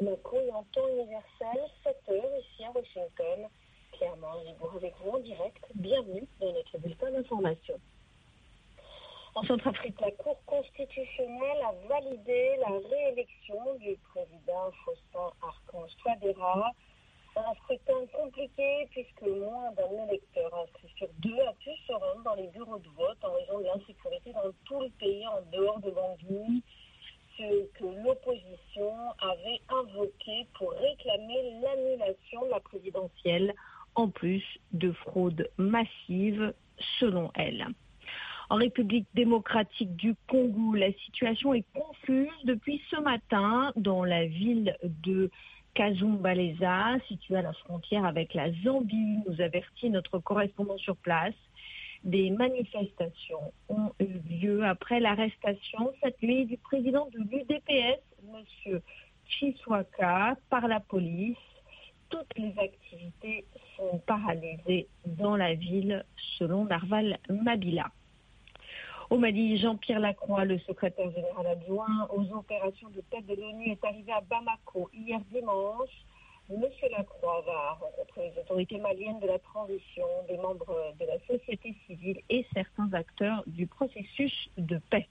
Bamako et en temps universel, 7h ici à Washington. Clairement, Gibour avec vous en direct. Bienvenue dans notre bulletin d'information. En Centrafrique, la Cour constitutionnelle a validé la réélection du président Faustin Archange Touadéra. Un scrutin compliqué puisque moins d'un électeur inscrit sur 2 a pu se rendre dans les bureaux de vote en raison de l'insécurité dans tout le pays en dehors de Bangui, ce que l'opposition avait invoqué pour réclamer l'annulation de la présidentielle, en plus de fraude massive selon elle. En République démocratique du Congo, la situation est confuse depuis ce matin dans la ville de Kasumbalesa, située à la frontière avec la Zambie, nous avertit notre correspondant sur place. Des manifestations ont eu lieu après l'arrestation cette nuit du président de l'UDPS, M. Chiswaka, par la police. Toutes les activités sont paralysées dans la ville, selon Narval Mabila. Au Mali, Jean-Pierre Lacroix, le secrétaire général adjoint aux opérations de paix de l'ONU, est arrivé à Bamako hier dimanche. Monsieur Lacroix va rencontrer les autorités maliennes de la transition, des membres de la société civile et certains acteurs du processus de paix.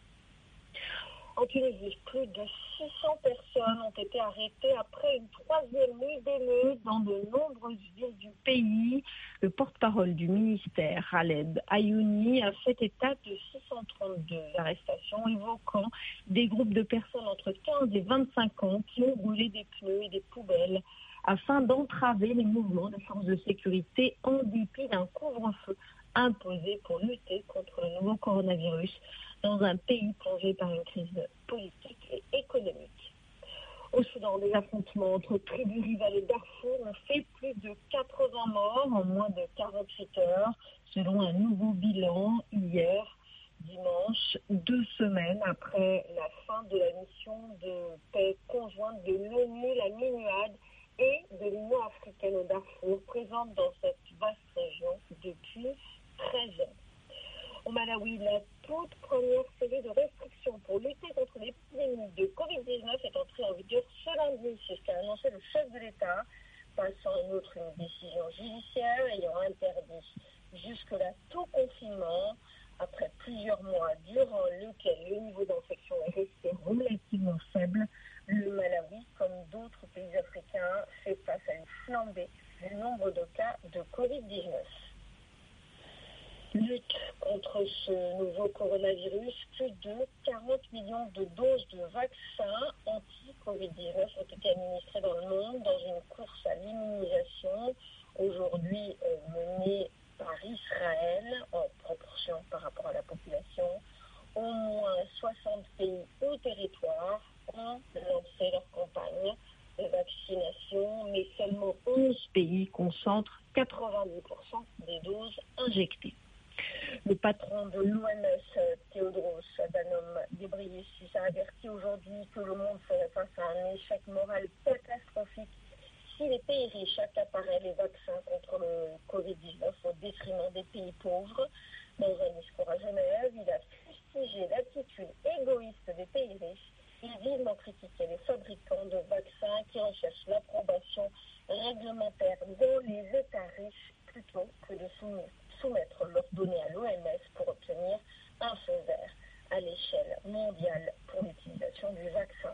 En Tunisie, plus de 600 personnes ont été arrêtées après une 3e nuit d'émeute dans de nombreuses villes du pays. Le porte-parole du ministère, Khaled Ayouni, a fait état de 632 arrestations évoquant des groupes de personnes entre 15 et 25 ans qui ont brûlé des pneus et des poubelles afin d'entraver les mouvements des forces de sécurité en dépit d'un couvre-feu imposé pour lutter contre le nouveau coronavirus dans un pays plongé par une crise politique et économique. Au Soudan, des affrontements entre tribus rivales et Darfour ont fait plus de 80 morts en moins de 48 heures, selon un nouveau bilan hier, dimanche, 2 semaines après la fin de la mission de paix conjointe de l'ONU, la MINUAD, et de l'Union africaine au Darfour, présente dans cette vaste région depuis 13 ans. Au Malawi, la toute première série de restrictions pour lutter contre l'épidémie de Covid-19 est entrée en vigueur ce lundi, c'est ce qu'a annoncé le chef de l'État, passant en outre une décision judiciaire ayant interdit jusque-là tout confinement après plusieurs mois durant lesquels le niveau d'infection est resté relativement faible. Le Malawi, comme d'autres pays africains, fait face à une flambée du nombre de cas de Covid-19. Lutte contre ce nouveau coronavirus, plus de 40 millions de doses de vaccins anti-Covid-19 ont été administrées dans le monde dans une course à l'immunisation, aujourd'hui menée par Israël en proportion par rapport à la population. Au moins 60 pays ou territoires ont lancé leur campagne de vaccination, mais seulement 11 pays concentrent 90% des doses injectées. Le patron de l'OMS, Tedros Adhanom Ghebreyesus, a averti aujourd'hui que le monde ferait face à un échec moral catastrophique si les pays riches accaparaient les vaccins contre le Covid-19 au détriment des pays pauvres. Dans un discours à Genève, il a fustigé l'attitude égoïste des pays riches. Il vivement critiqué les fabricants de vaccins qui recherchent l'approbation réglementaire dans les États riches plutôt que de soumettre leurs données à l'OMS pour obtenir un feu vert à l'échelle mondiale pour l'utilisation du vaccin.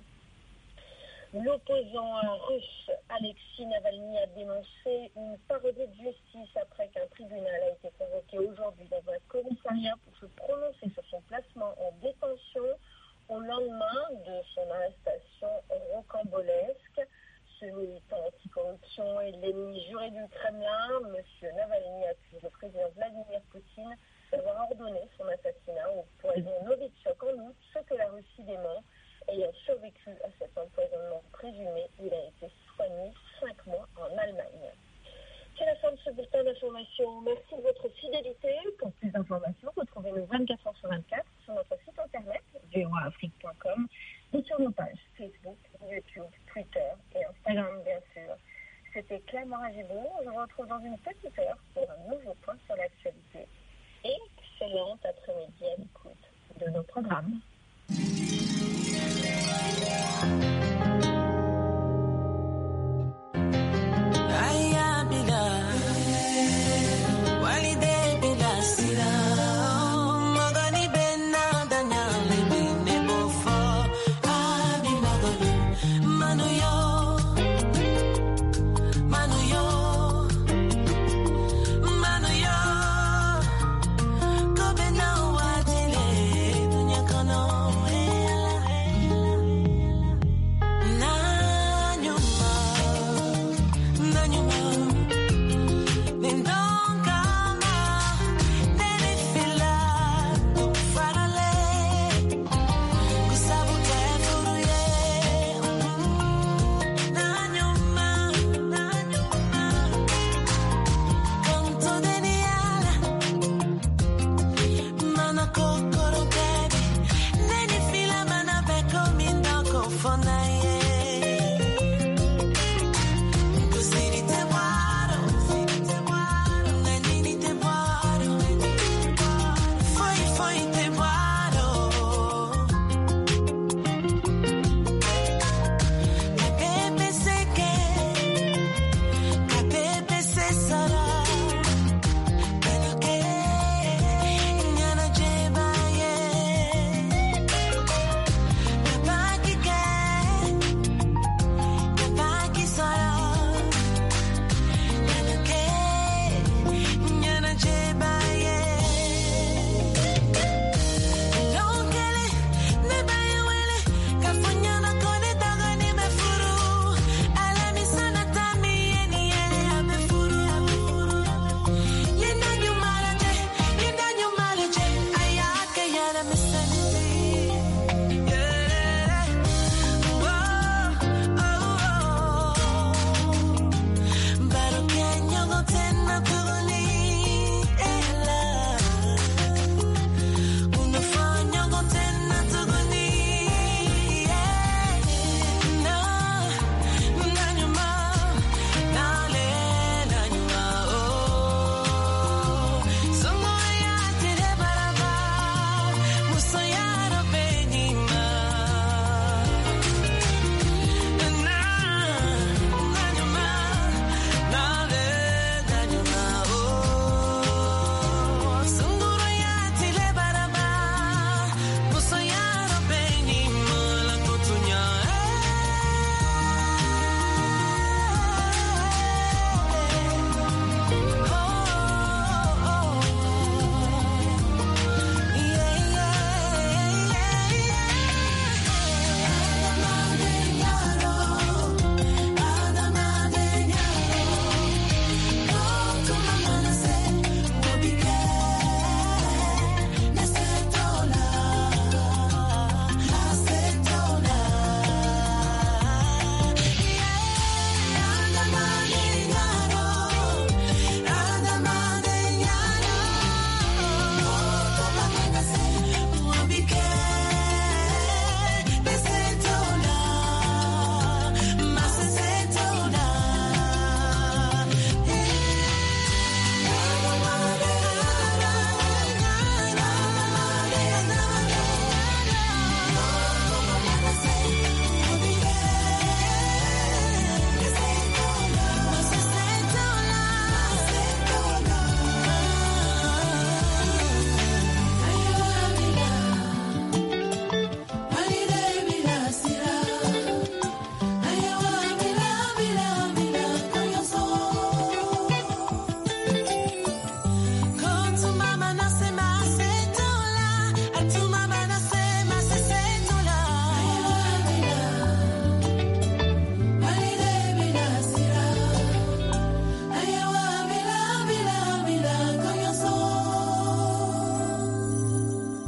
L'opposant russe Alexei Navalny a dénoncé une parodie de justice après qu'un tribunal a été convoqué aujourd'hui dans un commissariat pour se prononcer sur son placement en détention au lendemain de son arrestation rocambolesque. Ce militant anticorruption et l'ennemi juré du Kremlin, M. Navalny accuse le président Vladimir Poutine d'avoir ordonné son assassinat au poison Novichok en août, ce que la Russie dément. Ayant survécu à cet empoisonnement présumé, il a été soigné 5 mois en Allemagne. C'est la fin de ce bulletin d'information. Merci de votre fidélité. Pour plus d'informations, retrouvez-nous 24 heures sur 24 sur notre site internet voaafrique.com et sur nos pages Facebook, YouTube, Twitter et Instagram, bien sûr. C'était Claire Morin-Gibour. Je vous retrouve dans une petite heure pour un nouveau point sur l'actualité. Excellent après-midi à l'écoute de nos programmes.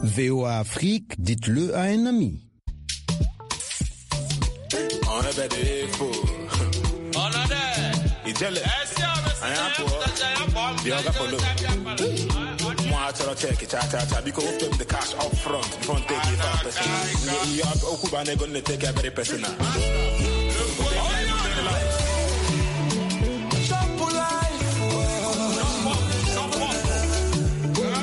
VOA Afrique, dites-le à un ami. On a des faux. On a des. Il gèle. Un pour. Dioga polo. Moi, I tell check it, cha. Because we put the cash up front. Front take it 5%. You have Okubane gonna take it very personal.